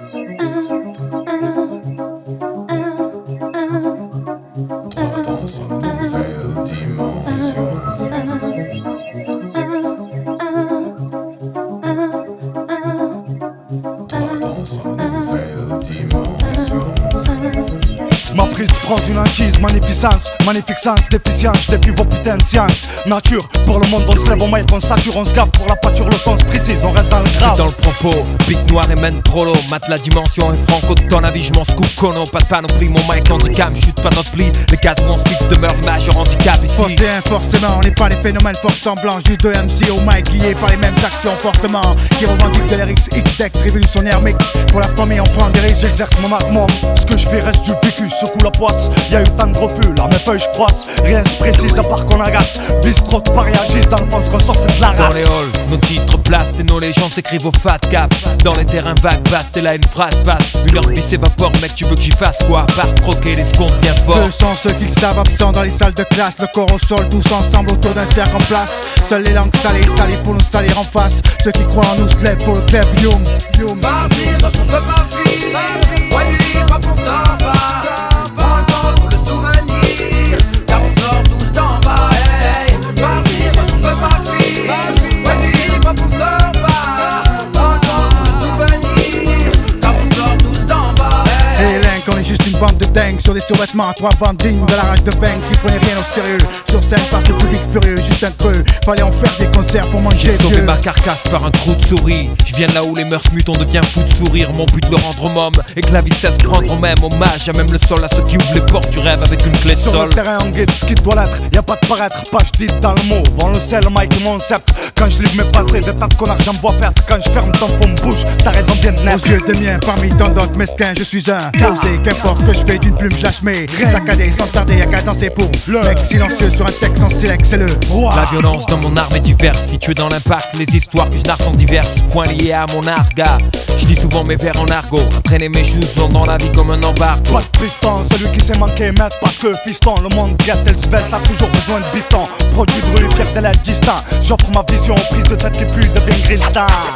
Ma prise prend une inquise, magnificence, déficience, je défie vos putains de sciences. Nature, pour le monde on se lève, on maille, on sature, on se gaffe, pour la pâture le sens précise, on reste dans le grave. C'est dans le propos, pic noir et mène trollo, mate la dimension et franco de ton avis, je m'en scoop cono, pas de panoplie, mon mic handicap, chute pas notre pli, les cases où on se fixe demeurent l'image en handicap ici. Forcément, on n'est pas les phénomènes force semblants, juste deux MC au mic liés par les mêmes actions fortement, qui revendiquent de l'RX, X-Dex, révolutionnaire mix, pour la famille on prend des risques, j'exerce mon art, moi, ce que je fais reste du vécu, secoue la poisse, y'a eu tant de refus, là mes feuilles je froisse, rien se précise à part qu'on agace, vise trop de paris agissent dans le fond, ce qu'on sort c'est de la race. Dans les halls, nos titres blastent et nos légendes s'écrivent au fat cap. Dans les terrains vagues vastes et là une phrase passe, une heure vie s'évapore, mec tu veux que j'y fasse quoi? Par croquer les secondes bien fort. Peu sont ceux qui le savent absents dans les salles de classe, le corps au sol, tous ensemble autour d'un cercle en place. Seules les langues salées pour nous salir en face, ceux qui croient en nous se lèvent pour le club Youm. Marvin dans son peuple Marvin, ouais il est pas pour ça va. Pour le souvenir, car on sort tous d'en bas. Hey, Marvin dans son peuple Marvin, ouais il est pas pour ça va. Pour le souvenir, car on sort tous d'en bas. Et Link, on est juste une bande de dingues sur des survêtements, trois bandes dignes de la rage de vaincre qui prenaient rien au sérieux. Sur scène face au public furieux, juste un creux, fallait en faire des concerts pour manger J'ai vieux. sauvé ma carcasse par un trou de souris. Je viens de là où les mœurs mutent, on devient fou de sourire. Mon but le rendre aux mômes et que la vie cesse rendre au même hommage à même le sol, à ceux qui ouvrent les portes du rêve avec une clé de sol. Sur le terrain on guide ce qui doit l'être, y'a pas de paraître, page dite dans le mot. Vend le sel, Mike et mon sceptre. Quand je livre mes passés, des tas de connards j'en vois perdre. Quand je ferme ton fond me bouge, t'as raison bien de naître. Aux yeux des miens, parmi tant d'autres mesquins, je suis un causé. Qu'importe que je fais d'une plume, j'achemais. Saccadé sans tarder, y'a qu'à danser pour le mec silencieux sur un texte en silex, c'est le roi. La violence dans mon arme est diverse, située dans l'impact. Les histoires que je narre sont diverses, points liés à mon arga. Je dis souvent mes vers en argot, entraîner mes choses sont dans la vie comme un embargo. Pas de piston, celui qui s'est manqué maître parce que fiston, le monde guette et le svelte, t'as toujours besoin de biton. Produit de rue, fier de la distant, j'offre ma vision, prise de tête qui pue devient grilletard.